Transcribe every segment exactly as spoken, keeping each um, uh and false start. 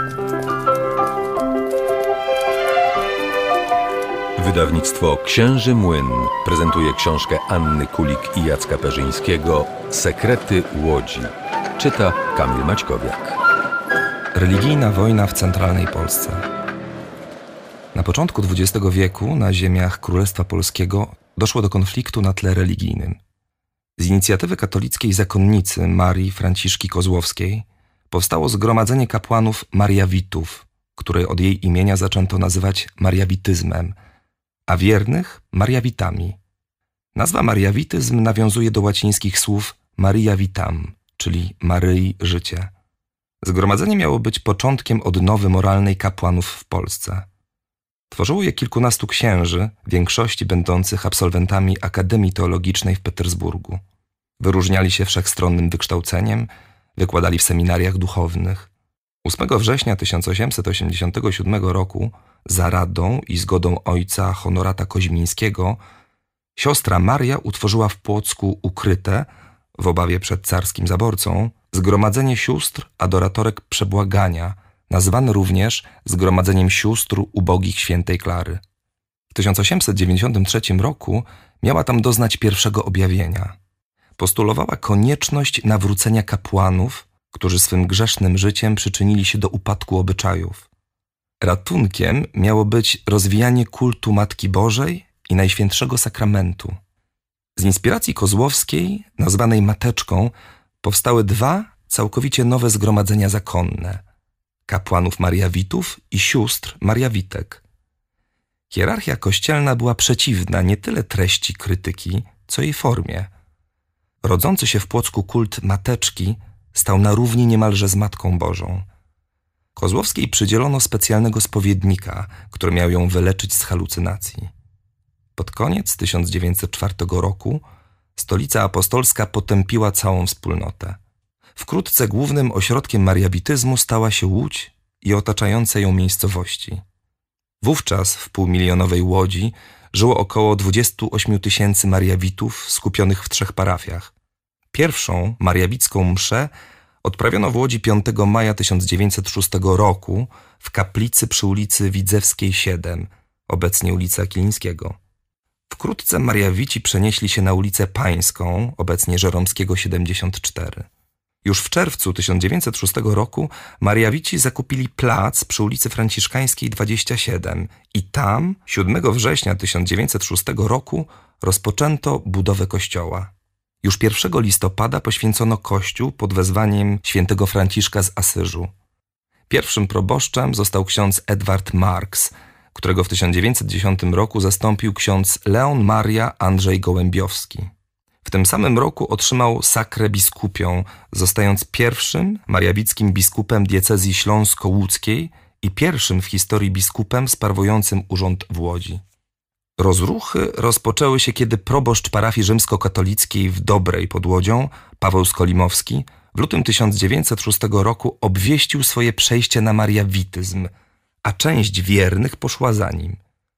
Wydawnictwo Księży Młyn prezentuje książkę Anny Kulik i Jacka Perzyńskiego Sekrety Łodzi. Czyta Kamil Maćkowiak. Religijna wojna w centralnej Polsce. Na początku dwudziestego wieku na ziemiach Królestwa Polskiego doszło do konfliktu na tle religijnym. Z inicjatywy katolickiej zakonnicy Marii Franciszki Kozłowskiej powstało zgromadzenie kapłanów Mariawitów, które od jej imienia zaczęto nazywać mariawityzmem, a wiernych Mariawitami. Nazwa mariawityzm nawiązuje do łacińskich słów Maria Vitam, czyli Maryi życie. Zgromadzenie miało być początkiem odnowy moralnej kapłanów w Polsce. Tworzyło je kilkunastu księży, w większości będących absolwentami Akademii Teologicznej w Petersburgu. Wyróżniali się wszechstronnym wykształceniem, wykładali w seminariach duchownych. ósmego września tysiąc osiemset osiemdziesiątego siódmego roku za radą i zgodą ojca Honorata Koźmińskiego siostra Maria utworzyła w Płocku ukryte, w obawie przed carskim zaborcą, zgromadzenie sióstr adoratorek przebłagania, nazwane również Zgromadzeniem Sióstr Ubogich Świętej Klary. W tysiąc osiemset dziewięćdziesiątym trzecim roku miała tam doznać pierwszego objawienia. Postulowała konieczność nawrócenia kapłanów, którzy swym grzesznym życiem przyczynili się do upadku obyczajów. Ratunkiem miało być rozwijanie kultu Matki Bożej i Najświętszego Sakramentu. Z inspiracji kozłowskiej, nazwanej Mateczką, powstały dwa całkowicie nowe zgromadzenia zakonne – kapłanów Mariawitów i sióstr Mariawitek. Hierarchia kościelna była przeciwna nie tyle treści krytyki, co jej formie. Rodzący się w Płocku kult Mateczki stał na równi niemalże z Matką Bożą. Kozłowskiej przydzielono specjalnego spowiednika, który miał ją wyleczyć z halucynacji. Pod koniec tysiąc dziewięćset czwartego roku stolica apostolska potępiła całą wspólnotę. Wkrótce głównym ośrodkiem mariawityzmu stała się Łódź i otaczające ją miejscowości. Wówczas w półmilionowej Łodzi żyło około dwudziestu ośmiu tysięcy mariawitów skupionych w trzech parafiach. Pierwszą mariawicką mszę odprawiono w Łodzi piątego maja tysiąc dziewięćset szóstego roku w kaplicy przy ulicy Widzewskiej siedem, obecnie ulica Kilińskiego. Wkrótce mariawici przenieśli się na ulicę Pańską, obecnie Żeromskiego siedemdziesiąt cztery. Już w czerwcu tysiąc dziewięćset szóstego roku mariawici zakupili plac przy ulicy Franciszkańskiej dwadzieścia siedem i tam siódmego września tysiąc dziewięćset szóstego roku rozpoczęto budowę kościoła. Już pierwszego listopada poświęcono kościół pod wezwaniem świętego Franciszka z Asyżu. Pierwszym proboszczem został ksiądz Edward Marks, którego w tysiąc dziewięćset dziesiątym roku zastąpił ksiądz Leon Maria Andrzej Gołębiowski. W tym samym roku otrzymał sakrę biskupią, zostając pierwszym mariawickim biskupem diecezji śląsko-łódzkiej i pierwszym w historii biskupem sprawującym urząd w Łodzi. Rozruchy rozpoczęły się, kiedy proboszcz parafii rzymskokatolickiej w Dobrej pod Łodzią, Paweł Skolimowski, w lutym tysiąc dziewięćset szóstego roku obwieścił swoje przejście na mariawityzm, a część wiernych poszła za nim.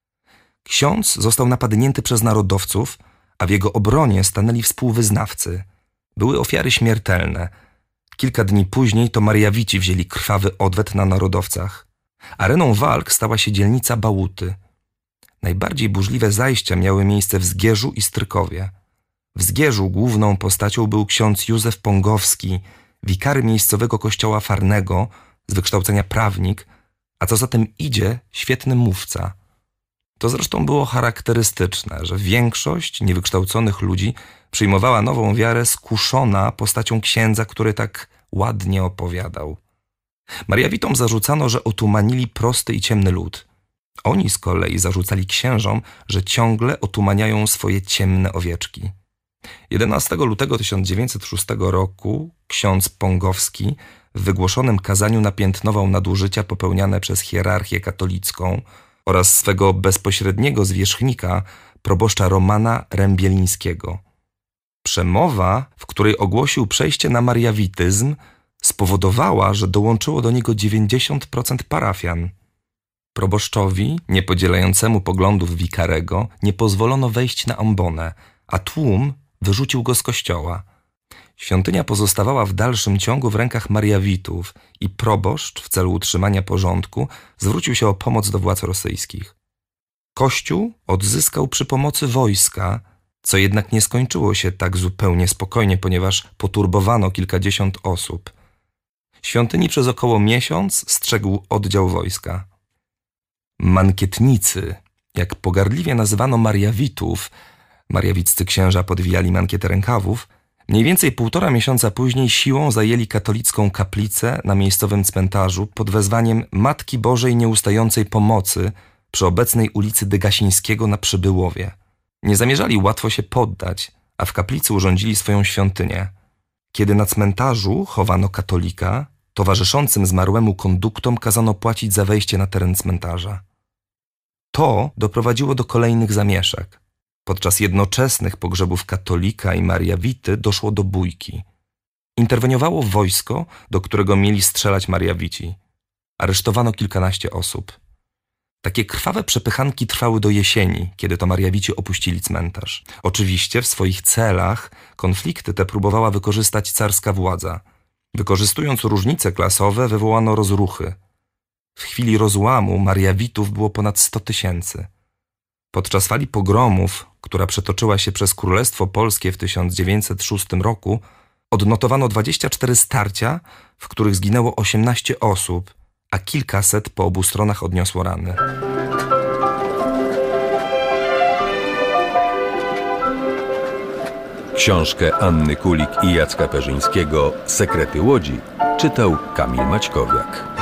Ksiądz został napadnięty przez narodowców, a w jego obronie stanęli współwyznawcy. Były ofiary śmiertelne. Kilka dni później to mariawici wzięli krwawy odwet na narodowcach. Areną walk stała się dzielnica Bałuty. Najbardziej burzliwe zajścia miały miejsce w Zgierzu i Strykowie. W Zgierzu główną postacią był ksiądz Józef Pongowski, wikary miejscowego kościoła Farnego, z wykształcenia prawnik, a co za tym idzie, świetny mówca. To zresztą było charakterystyczne, że większość niewykształconych ludzi przyjmowała nową wiarę skuszona postacią księdza, który tak ładnie opowiadał. Mariawitom zarzucano, że otumanili prosty i ciemny lud. Oni z kolei zarzucali księżom, że ciągle otumaniają swoje ciemne owieczki. jedenastego lutego tysiąc dziewięćset szóstego roku ksiądz Pongowski w wygłoszonym kazaniu napiętnował nadużycia popełniane przez hierarchię katolicką oraz swego bezpośredniego zwierzchnika, proboszcza Romana Rębielińskiego. Przemowa, w której ogłosił przejście na mariawityzm, spowodowała, że dołączyło do niego dziewięćdziesiąt procent parafian. Proboszczowi, niepodzielającemu poglądów wikarego, nie pozwolono wejść na ambonę, a tłum wyrzucił go z kościoła. Świątynia pozostawała w dalszym ciągu w rękach Mariawitów i proboszcz w celu utrzymania porządku zwrócił się o pomoc do władz rosyjskich. Kościół odzyskał przy pomocy wojska, co jednak nie skończyło się tak zupełnie spokojnie, ponieważ poturbowano kilkadziesiąt osób. Świątyni przez około miesiąc strzegł oddział wojska. Mankietnicy, jak pogardliwie nazywano Mariawitów, mariawiccy księża podwijali mankietę rękawów, mniej więcej półtora miesiąca później siłą zajęli katolicką kaplicę na miejscowym cmentarzu pod wezwaniem Matki Bożej Nieustającej Pomocy przy obecnej ulicy Degasińskiego na Przybyłowie. Nie zamierzali łatwo się poddać, a w kaplicy urządzili swoją świątynię. Kiedy na cmentarzu chowano katolika, towarzyszącym zmarłemu konduktom kazano płacić za wejście na teren cmentarza. To doprowadziło do kolejnych zamieszek. Podczas jednoczesnych pogrzebów katolika i Mariawity doszło do bójki. Interweniowało wojsko, do którego mieli strzelać Mariawici. Aresztowano kilkanaście osób. Takie krwawe przepychanki trwały do jesieni, kiedy to Mariawici opuścili cmentarz. Oczywiście w swoich celach konflikty te próbowała wykorzystać carska władza. Wykorzystując różnice klasowe, wywołano rozruchy. W chwili rozłamu Mariawitów było ponad sto tysięcy. Podczas fali pogromów, która przetoczyła się przez Królestwo Polskie w tysiąc dziewięćset szóstym roku, odnotowano dwadzieścia cztery starcia, w których zginęło osiemnaście osób, a kilkaset po obu stronach odniosło rany. Książkę Anny Kulik i Jacka Perzyńskiego „Sekrety Łodzi” czytał Kamil Maćkowiak.